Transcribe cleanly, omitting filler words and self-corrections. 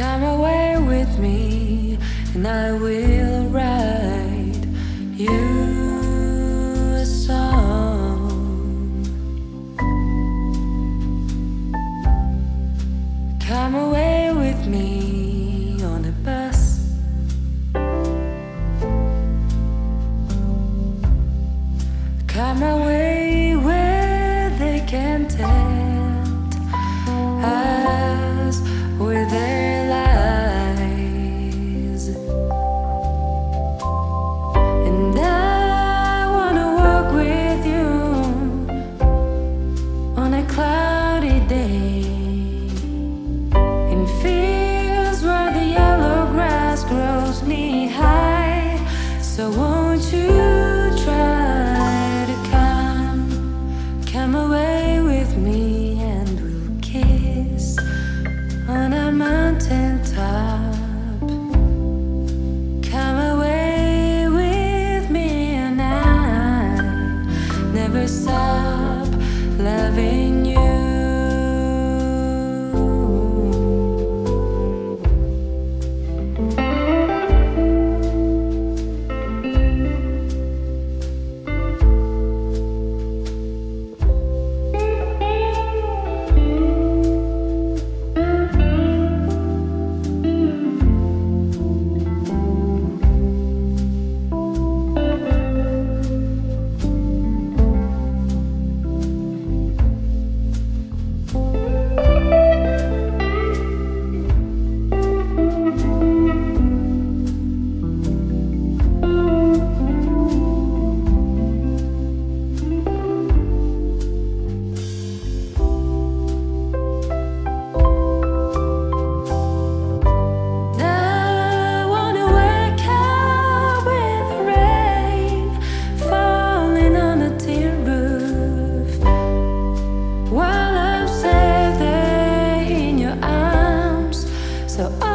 Come away with me, and I will write you a song. Come away with me on a bus. Come away where they can tempt us with their lies. And I wanna walk with you on a cloudy day in fields where the yellow grass grows knee high. So won't you try to come away with me, and we'll kiss on a mountain top. Come away with me, and I never stop loving you. So